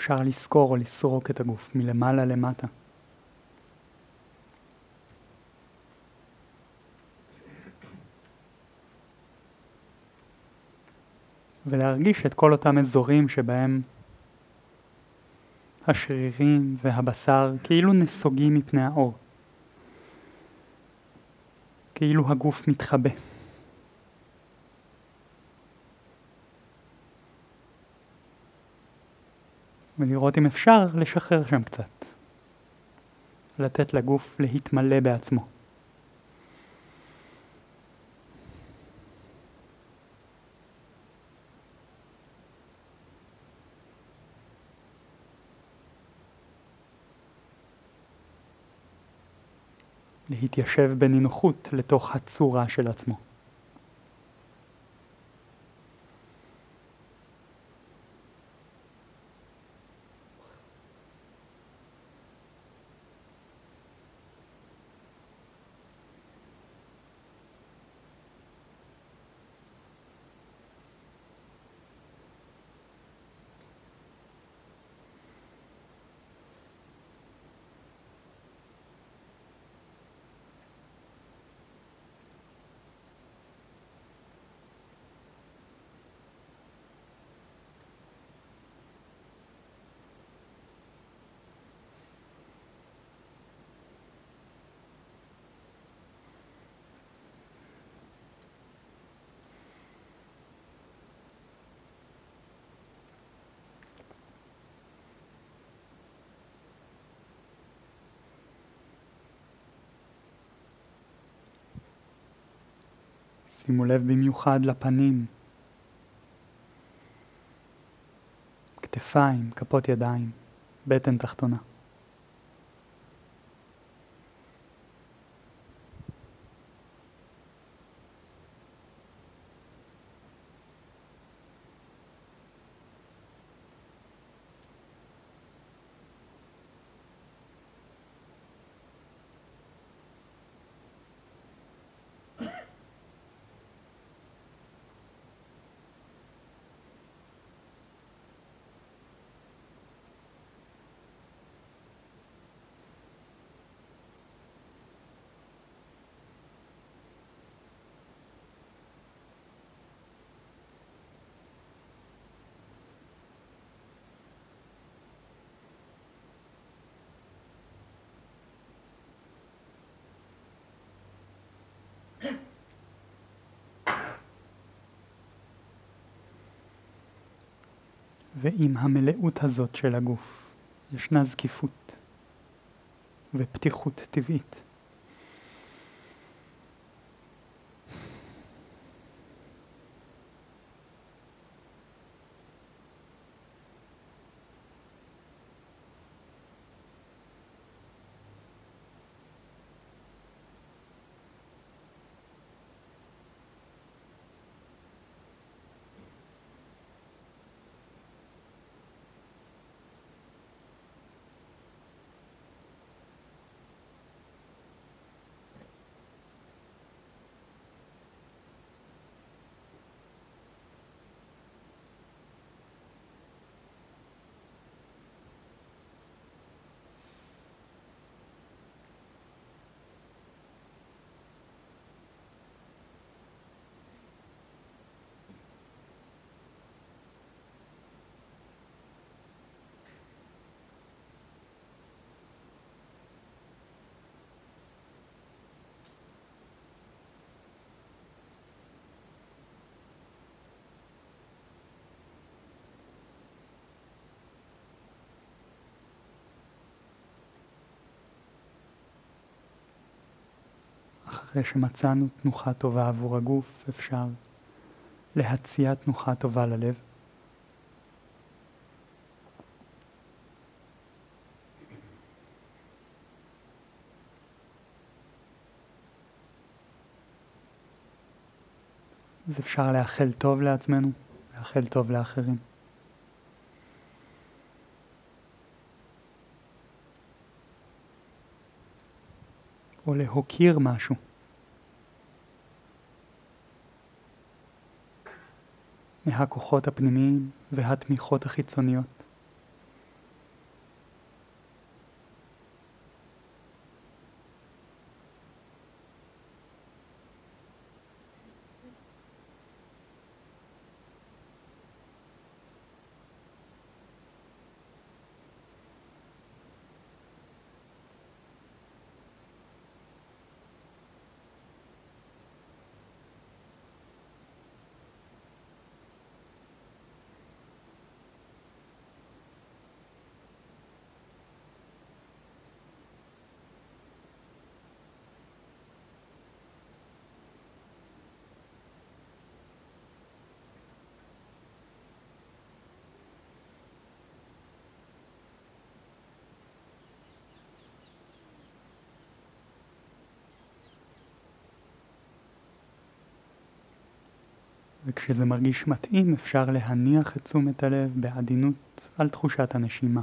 אפשר לסקור או לסרוק את הגוף מלמעלה למטה. ולהרגיש את כל אותם אזורים שבהם השרירים והבשר כאילו נסוגים מפני האור. כאילו הגוף מתחבא. ולראות אם אפשר לשחרר שם קצת. לתת לגוף להתמלא בעצמו. להתיישב בנינוחות לתוך הצורה של עצמו. שימו לב במיוחד לפנים, כתפיים, כפות ידיים, בטן תחתונה. ועם המלאות הזאת של הגוף ישנה זקיפות ופתיחות טבעית. אחרי שמצאנו תנוחה טובה עבור הגוף, אפשר להציע תנוחה טובה ללב. אז אפשר לאחל טוב לעצמנו, לאחל טוב לאחרים. או להוקיר משהו. מהכוחות הפנימיים והתמיכות החיצוניות. וכשזה מרגיש מתאים אפשר להניח את תשומת הלב בעדינות על תחושת הנשימה.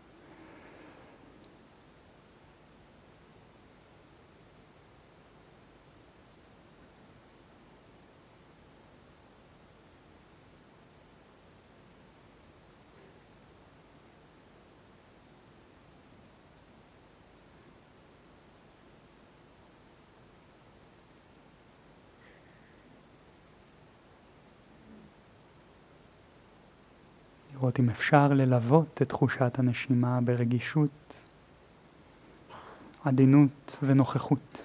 לראות אם אפשר ללוות את תחושת הנשימה ברגישות, עדינות ונוכחות.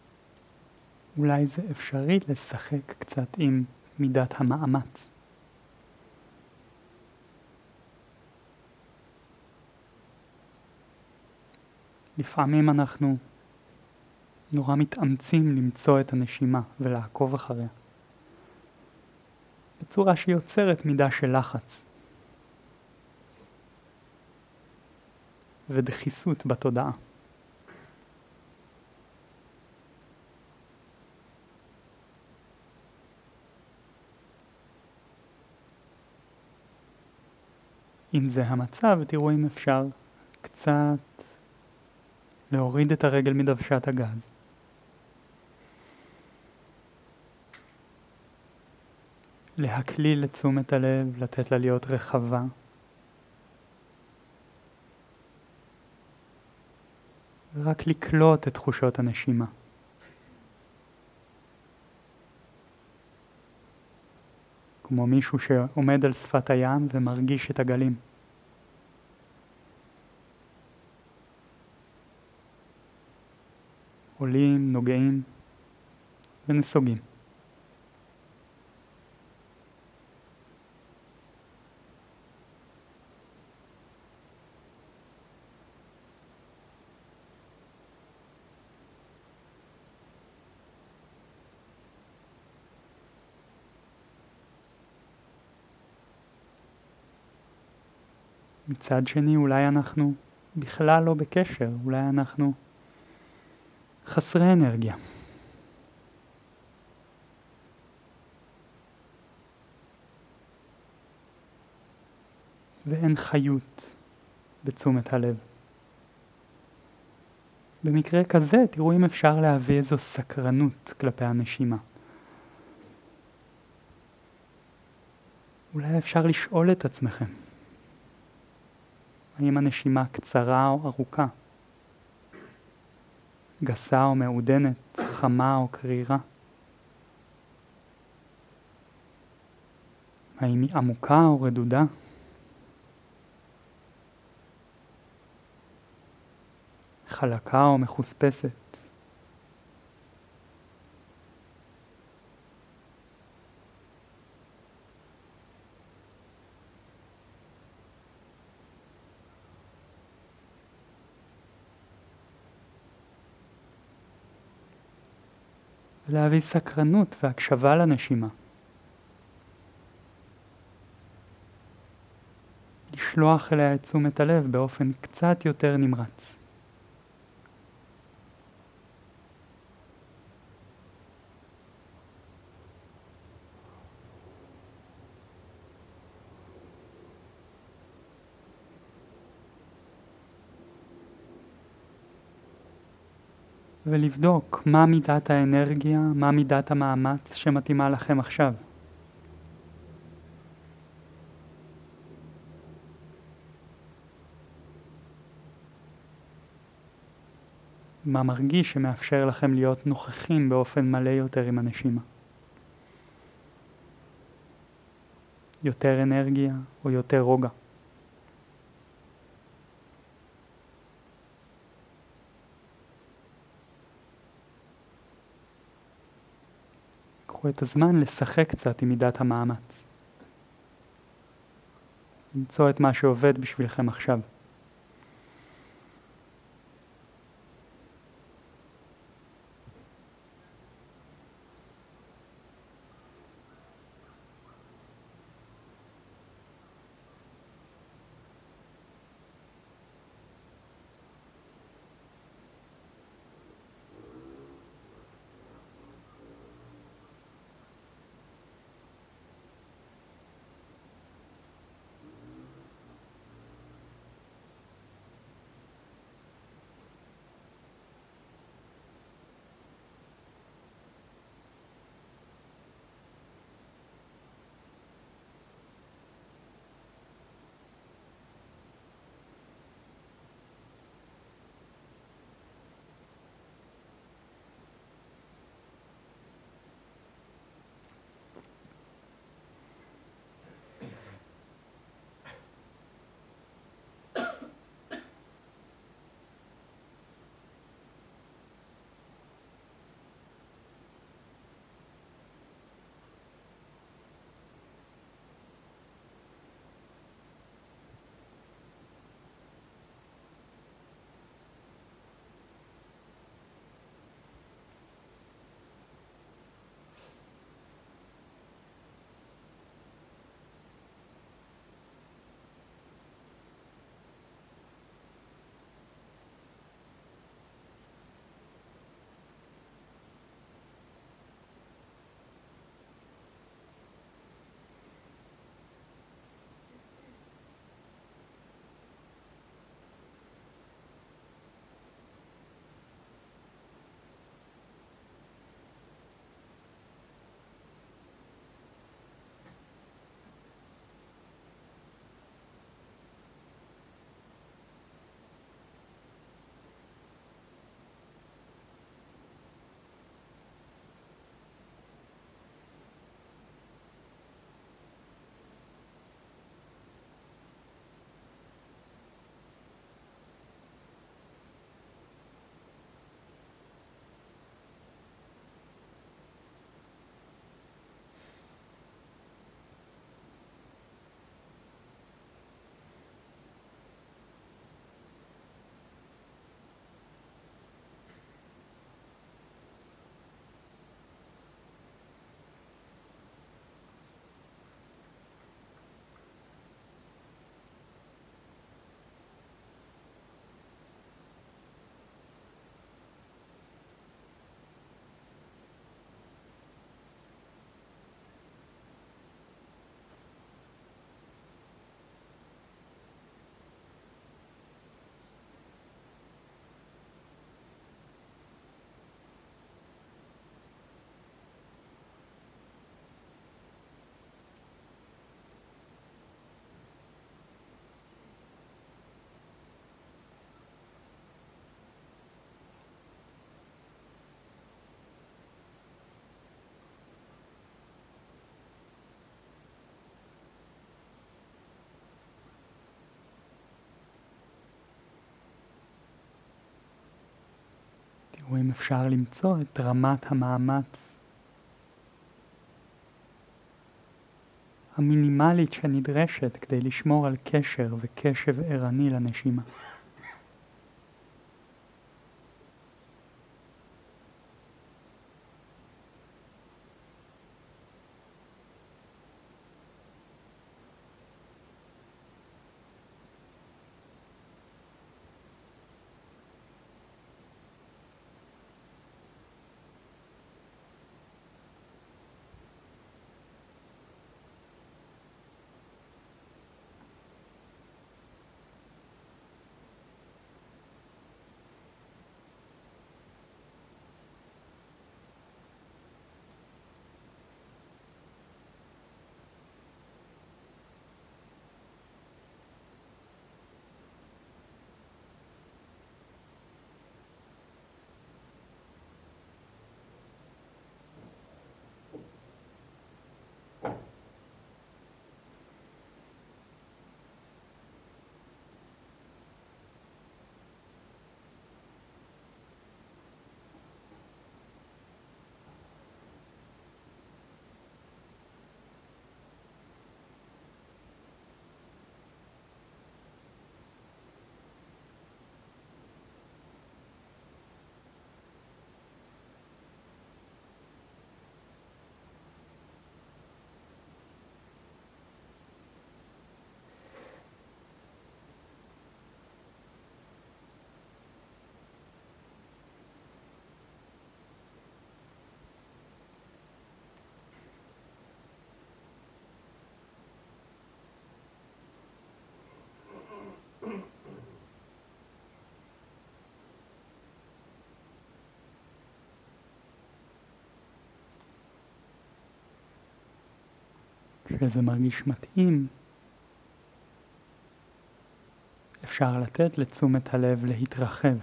אולי זה אפשרי לשחק קצת עם מידת המאמץ. לפעמים אנחנו נורא מתאמצים למצוא את הנשימה ולעקוב אחריה, בצורה שיוצרת מידה של לחץ ודחיסות בתודעה. אם זה המצב, תראו אם אפשר קצת להוריד את הרגל מדוושת הגז. להקליל את תשומת הלב, לתת לה להיות רחבה. ורק לקלוט את תחושות הנשימה. כמו מישהו שעומד על שפת הים ומרגיש את הגלים. עולים, נוגעים ונסוגים. מצד שני, אולי אנחנו בכלל לא בקשר, אולי אנחנו חסרי אנרגיה. ואין חיות בתשומת הלב. במקרה כזה, תראו אם אפשר להביא איזו סקרנות כלפי הנשימה. אולי אפשר לשאול את עצמכם, האם הנשימה קצרה או ארוכה? גסה או מעודנת, חמה או קרירה? האם היא עמוקה או רדודה? חלקה או מחוספסת? ולהביא סקרנות והקשבה לנשימה. לשלוח אליה את תשומת הלב באופן קצת יותר נמרץ. ולבדוק מה מידת האנרגיה, מה מידת המאמץ שמתאימה לכם עכשיו. מה מרגיש שמאפשר לכם להיות נוכחים באופן מלא יותר עם הנשימה. יותר אנרגיה או יותר רוגע. קחו את הזמן לשחק קצת עם מידת המאמץ. למצוא את מה שעובד בשבילכם עכשיו. תראו אם אפשר למצוא את רמת המאמץ המינימלית שנדרשת כדי לשמור על קשר וקשב ערני לנשימה. כשזה מרגיש מתאים, אפשר לתת לתשומת הלב להתרחב.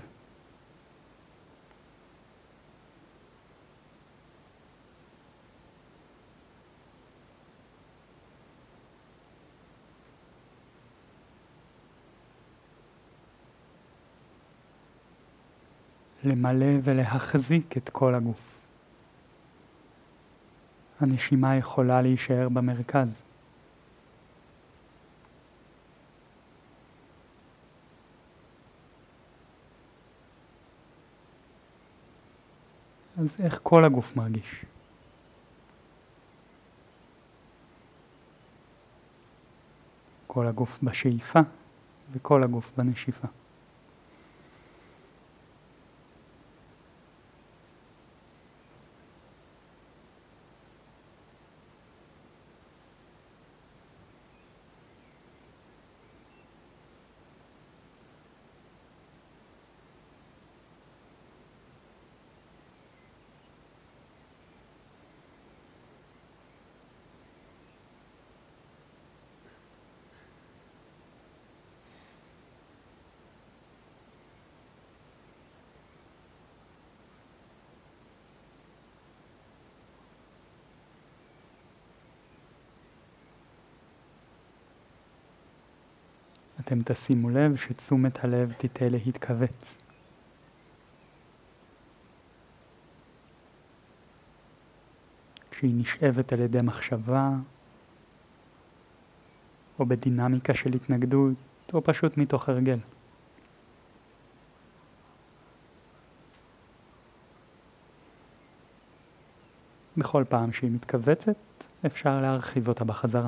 למלא ולהחזיק את כל הגוף. הנשימה יכולה להישאר במרכז. אז איך כל הגוף מרגיש? כל הגוף בשאיפה וכל הגוף בנשיפה. אתם תשימו לב שתשומת הלב תיטה להתכווץ. כשהיא נשאבת על ידי מחשבה, או בדינמיקה של התנגדות, או פשוט מתוך הרגל. בכל פעם שהיא מתכווצת, אפשר להרחיב אותה בחזרה.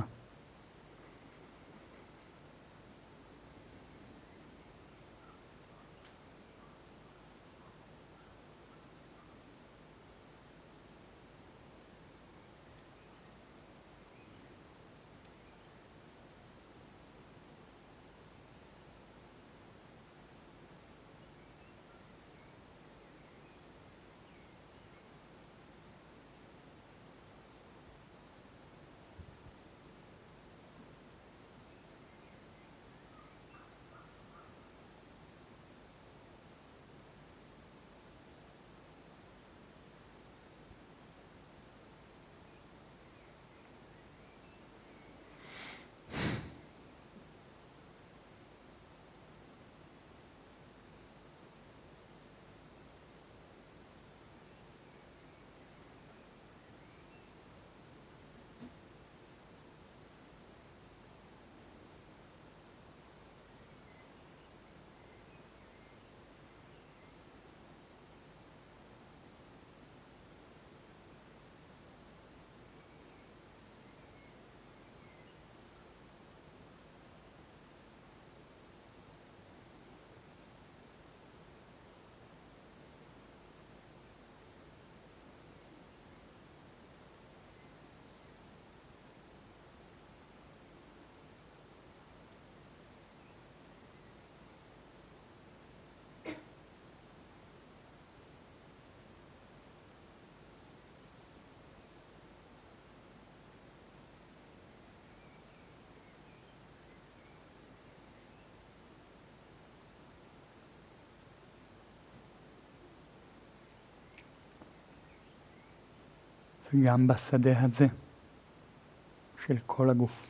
וגם בשדה הזה של כל הגוף.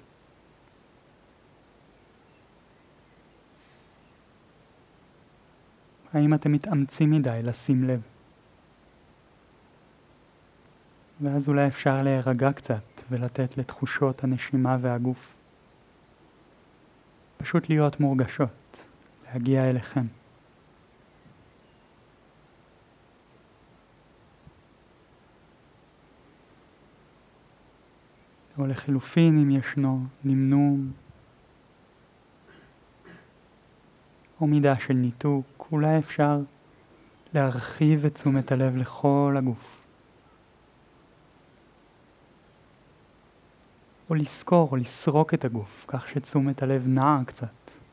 האם אתם מתאמצים מדי לשים לב? ואז אולי אפשר להירגע קצת ולתת לתחושות הנשימה והגוף פשוט להיות מורגשות, להגיע אליכם. או לחילופין, אם ישנו נמנום או מידה של ניתוק, אולי אפשר להרחיב את תשומת הלב לכל הגוף. או לזכור או לסרוק את הגוף, כך שתשומת הלב נעה קצת.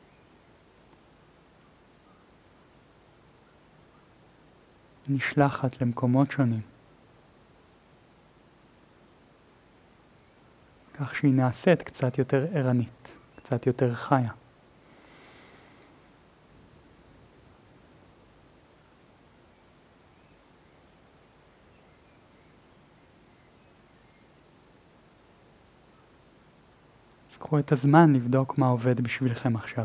נשלחת למקומות שונים. כך שהיא נעשית קצת יותר ערנית, קצת יותר חיה. אז קחו את הזמן לבדוק מה עובד בשבילכם עכשיו.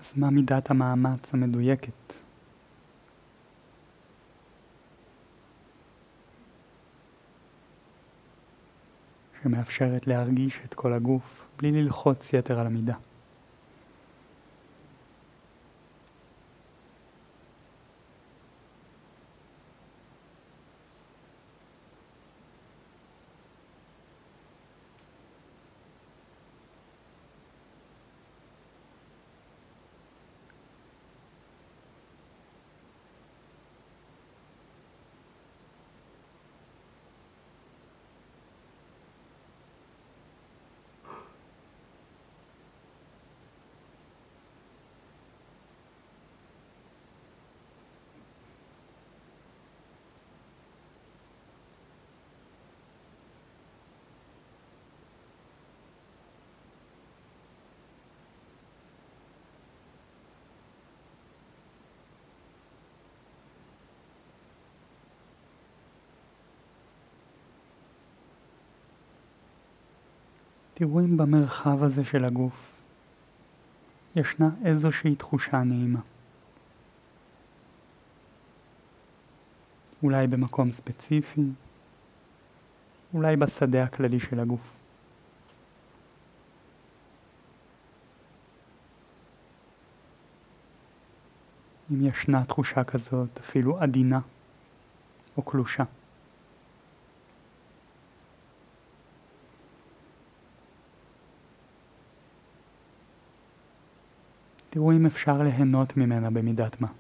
אז מה מידת המאמץ המדויקת? שמאפשרת להרגיש את כל הגוף בלי ללחוץ יתר על המידה. תראו אם במרחב הזה של הגוף ישנה איזושהי תחושה נעימה. אולי במקום ספציפי, אולי בשדה הכללי של הגוף. אם ישנה תחושה כזאת, אפילו עדינה או קלושה. תראו אם אפשר ליהנות ממנה במידת מה.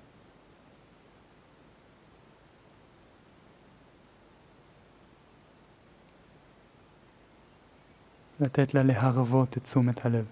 לתת לה להרוות את תשומת הלב.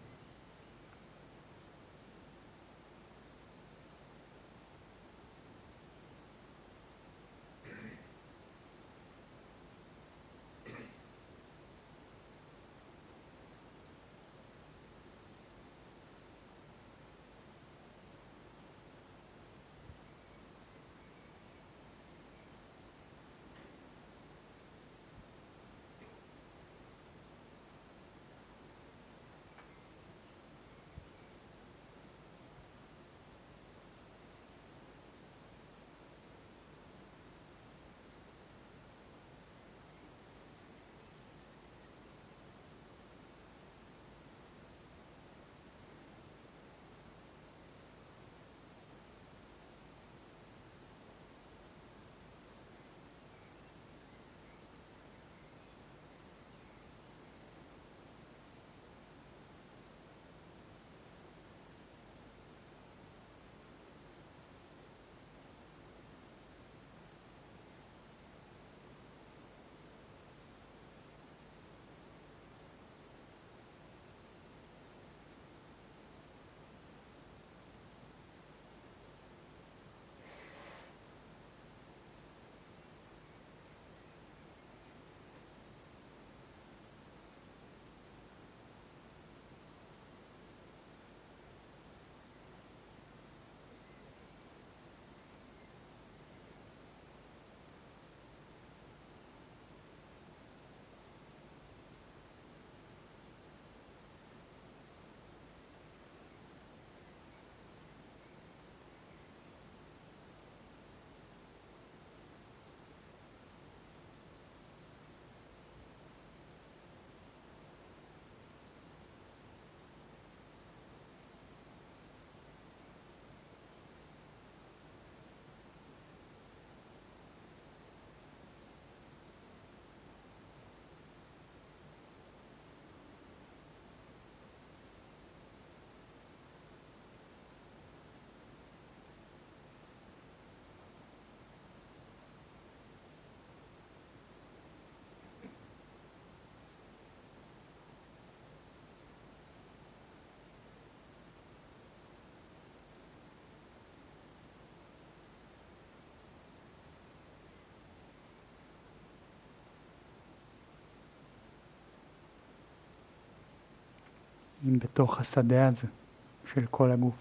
אם בתוך השדה הזה של כל הגוף,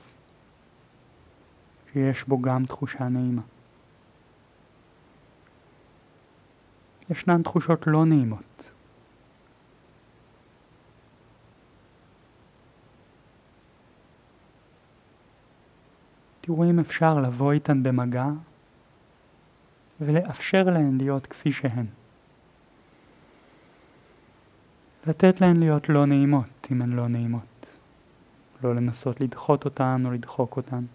שיש בו גם תחושה נעימה. ישנן תחושות לא נעימות. תראו אם אפשר לבוא איתן במגע ולאפשר להן להיות כפי שהן. לתת להן להיות לא נעימות אם הן לא נעימות. לא לנסות לדחות אותן או לדחוק אותן.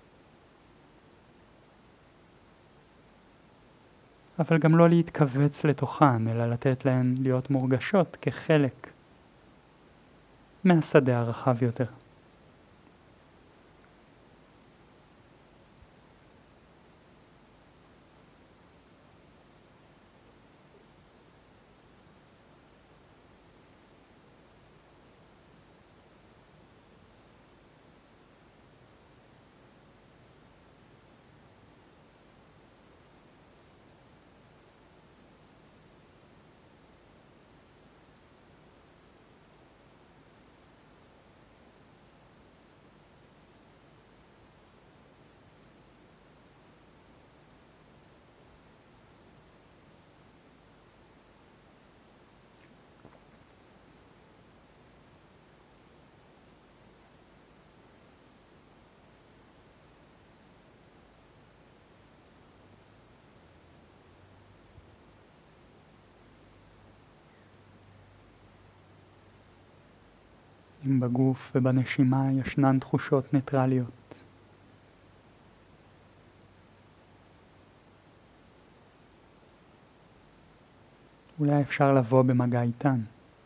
אבל גם לא להתכווץ לתוכן, אלא לתת להן להיות מורגשות כחלק מהשדה הרחב יותר. אם בגוף ובנשימה ישנן תחושות ניטרליות. אולי אפשר לבוא במגע איתן.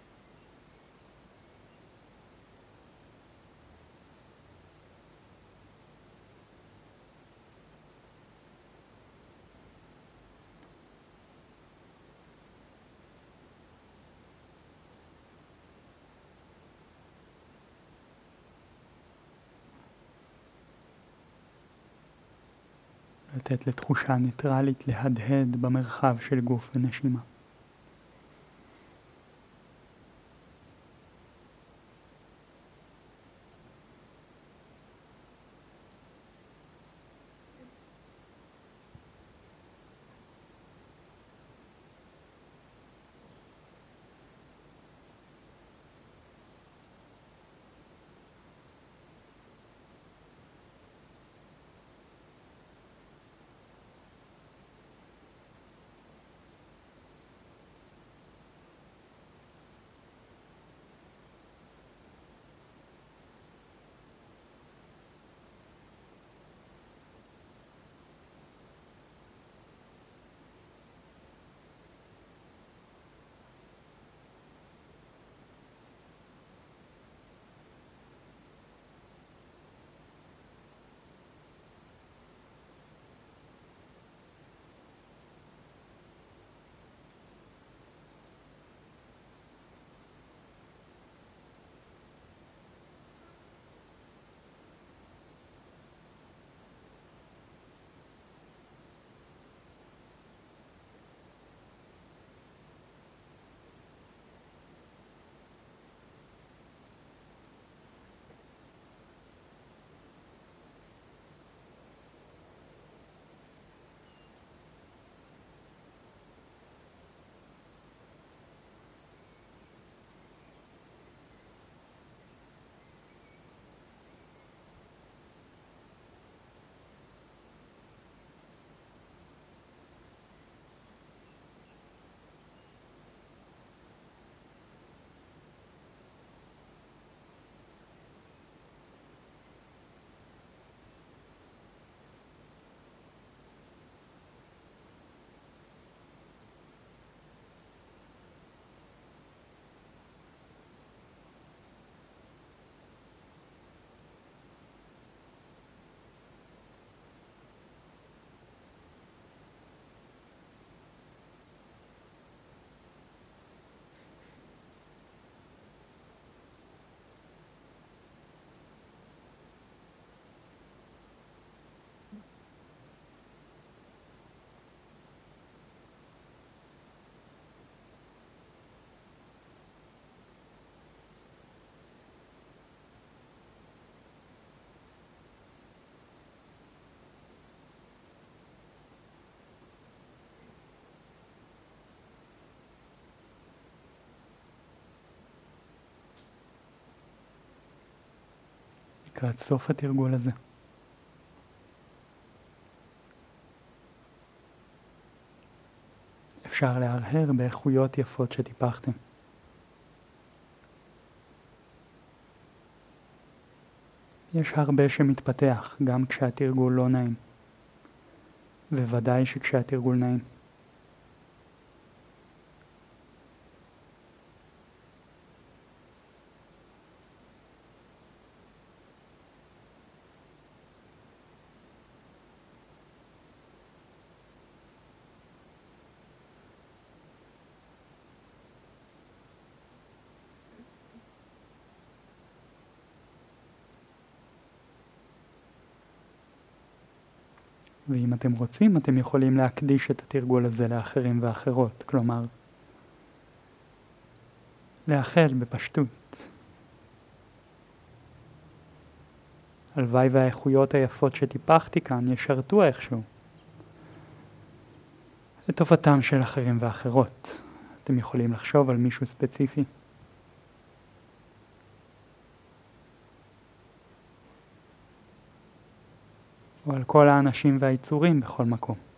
לתת לתחושה ניטרלית להדהד במרחב של גוף ונשימה. לקראת סוף התרגול הזה. אפשר להרהר באיכויות יפות שטיפחתם. יש הרבה שמתפתח, גם כשהתרגול לא נעים. וודאי שכשהתרגול נעים. ואם אתם רוצים, אתם יכולים להקדיש את התרגול הזה לאחרים ואחרות, כלומר, לאחל בפשטות. הלוואי והאיכויות היפות שטיפחתי כאן ישרתו איכשהו את טובתם של אחרים ואחרות. אתם יכולים לחשוב על מישהו ספציפי. או על כל האנשים והיצורים בכל מקום.